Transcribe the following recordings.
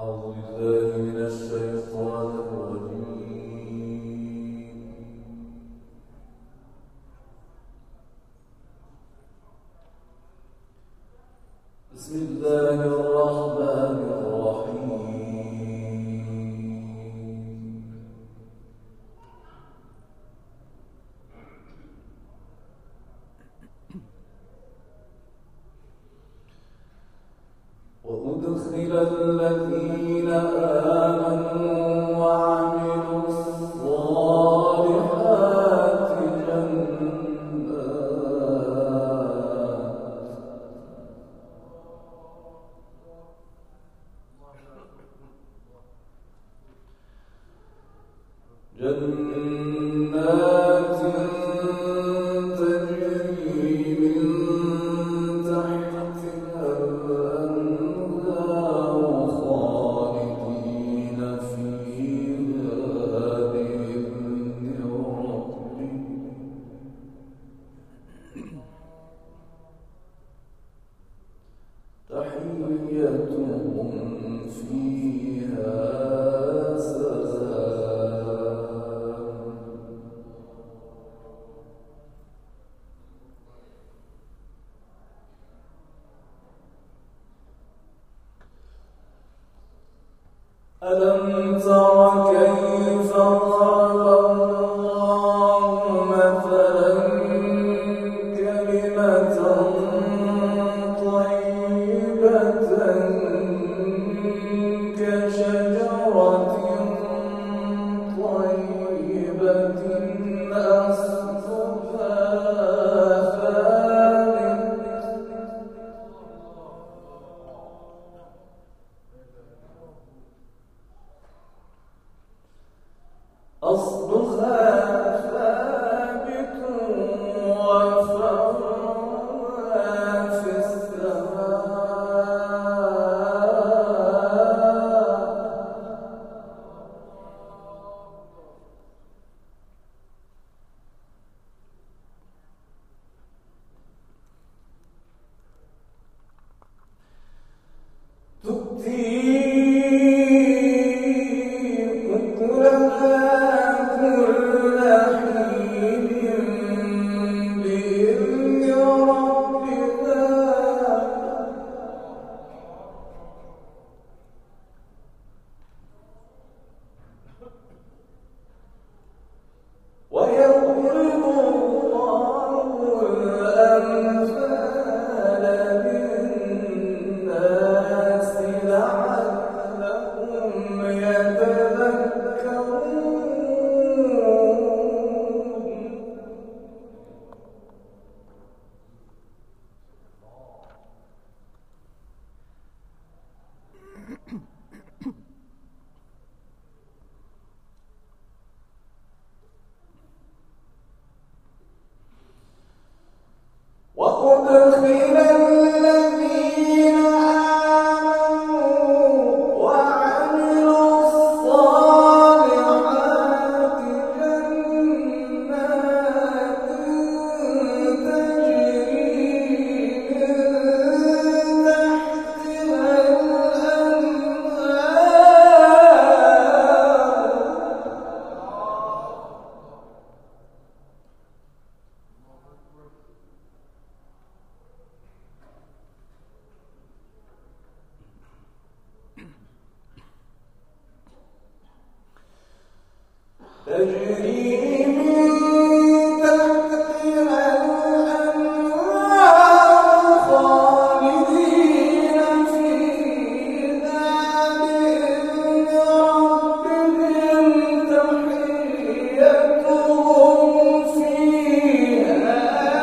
الذين آمنوا وعملوا الصالحات جنات تجري من تحتها الأنهار خالدين فيها بإذن ربهم تحيتهم فيها ألم تر كيف ضرب الله مثلا كلمة طيبة كشجرة طيبة أصلها ثابت وفرعها في السماء تؤتي وأدخل الذين آمنوا وعملوا الصالحات جنات تجري من تحتها تجري من تحتها الأنهار خالدين فيها بإذن ربهم تحيتهم فيها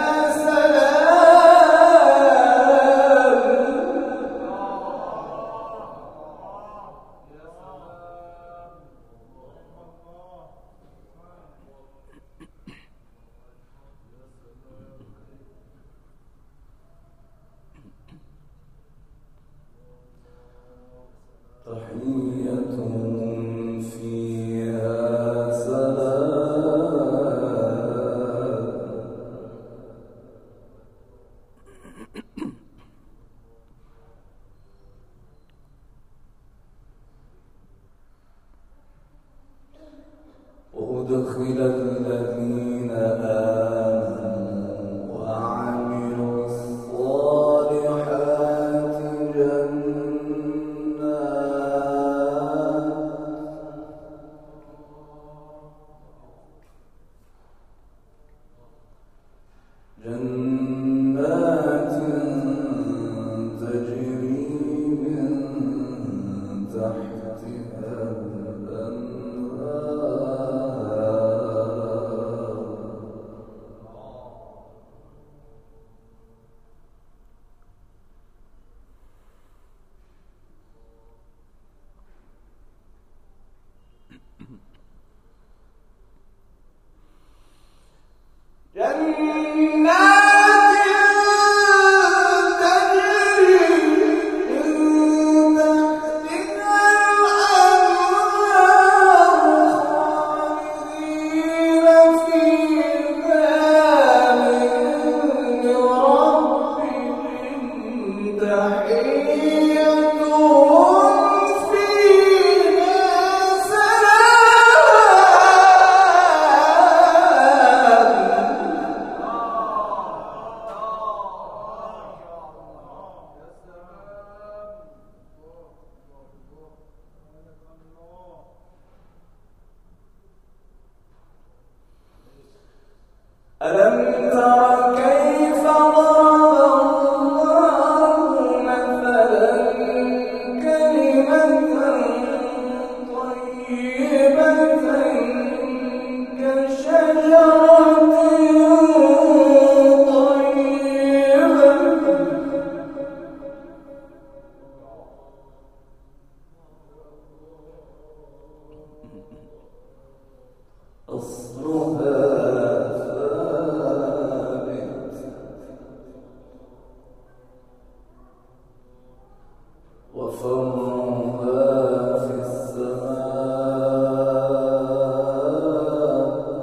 تحيتهم فيها سلام ليدخل الذين آمنوا وعملوا الصالحات جنات تجري من تحتها ألم تر كيف ضرب الله مثلا كلمة طيبة كشجرة طيبة أصلها وفرعها في السماء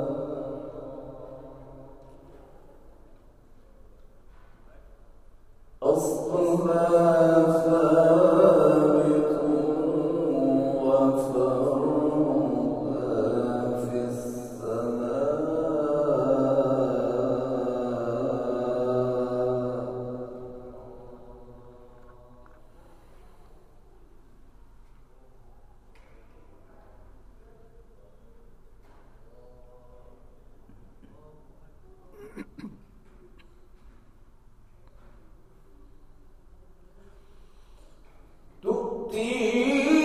أصلها ثابت وفرعها في السماء تؤتي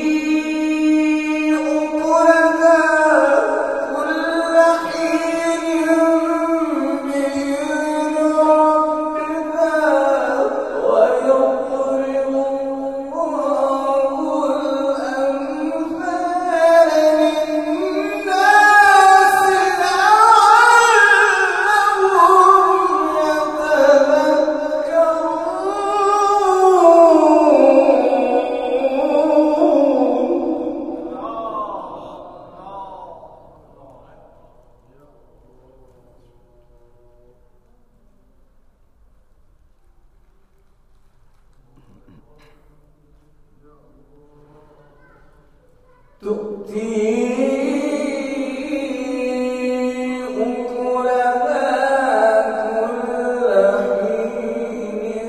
أكلها كل حين بإذن ربها ويضرب الله الأمثال للناس تؤتي أكلها كل حين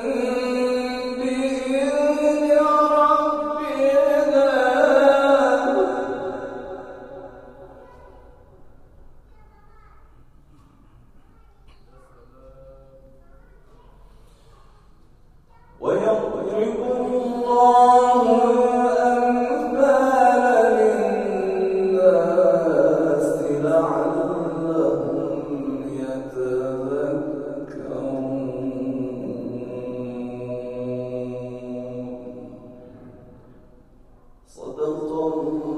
بإذن ربها ويضرب الله الأمثال للناس لعلهم يتذكرون. صدق الله.